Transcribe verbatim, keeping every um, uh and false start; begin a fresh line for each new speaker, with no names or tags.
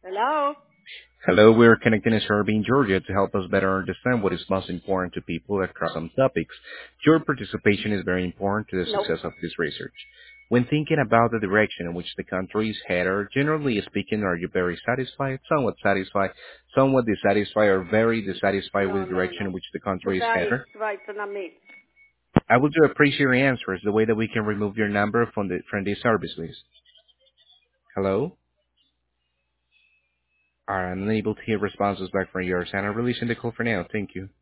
Hello?
Hello, we're connecting in Serbia, Georgia to help us better understand what is most important to people across some topics. Your participation is very important to the
Nope.
success of this research. When thinking about the direction in which the country is headed, generally speaking, are you very satisfied, somewhat satisfied, somewhat dissatisfied, or very dissatisfied with
No,
the
no,
direction
no.
in which the country is
Very
headed?
right on me.
I would do appreciate your answers, the way that we can remove your number from the from this service list. Hello? I'm unable to hear responses back from yours, and I'm releasing the call for now. Thank you.